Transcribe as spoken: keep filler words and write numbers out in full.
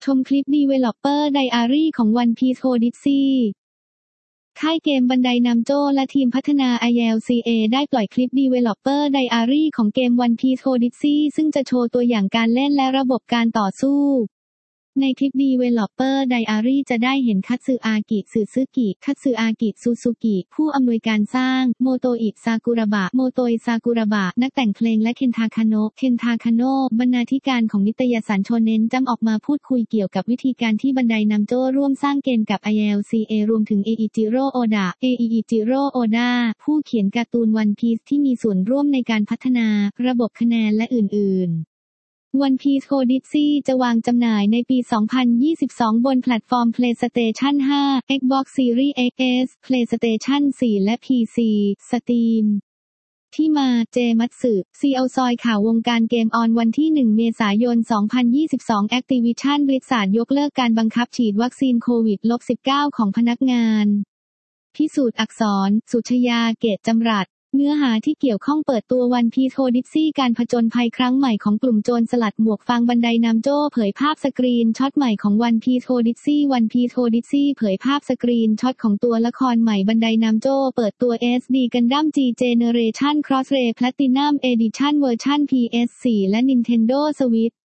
ชมคลิป Developer Diary ของ One Piece Odyssey ค่ายเกมบันไดนามโจ้และทีมพัฒนา ไอ แอล ซี เอ ได้ปล่อยคลิป Developer Diary ของเกม One Piece Odyssey ซึ่งจะโชว์ตัวอย่างการเล่นและระบบการต่อสู้ในคลิป Developer Diary จะได้เห็นคัตสึอากิ สึซึกิ คัตสึอากิ ซูซูกิ ผู้อำนวยการสร้าง โมโตอิ ซากุระบะ โมโตอิ ซากุระบะ นักแต่งเพลงและเคนทาคาโนะ เคนทาคาโนะ บรรณาธิการของนิตยสารโชเน็นจัมป์ออกมาพูดคุยเกี่ยวกับวิธีการที่บันไดนามโจ้ร่วมสร้างเกมกับ ไอ แอล ซี เอ รวมถึง เออิจิโร่ โอดะ เออิจิโร่ โอดะ ผู้เขียนการ์ตูน One Piece ที่มีส่วนร่วมในการพัฒนาระบบคะแนนและอื่นๆOne Piece Odyssey จะวางจำหน่ายในปี สองพันยี่สิบสอง บนแพลตฟอร์ม PlayStation ห้า Xbox Series เอ็กซ์ เอส PlayStation สี่ และ พี ซี Steam ที่มา เจ มัตสึ ซี อี โอ ซอยข่าววงการเกมออนวันที่ หนึ่ง เมษายน สองพันยี่สิบสอง Activision Blizzard ยกเลิกการบังคับฉีดวัคซีนโควิด สิบเก้า ของพนักงานพิสูจน์อักษร สุชยา เกตจำรัดเนื้อหาที่เกี่ยวข้องเปิดตัว One Piece Odyssey การผจญภัยครั้งใหม่ของกลุ่มโจรสลัดหมวกฟางบันไดนามโจ้เผยภาพสกรีนช็อตใหม่ของ One Piece Odyssey One Piece Odyssey เผยภาพสกรีนช็อตของตัวละครใหม่บันไดนามโจ้เปิดตัว เอส ดี Gundam G Generation Cross Ray Platinum Edition เวอร์ชัน พี เอส โฟร์ และ Nintendo Switch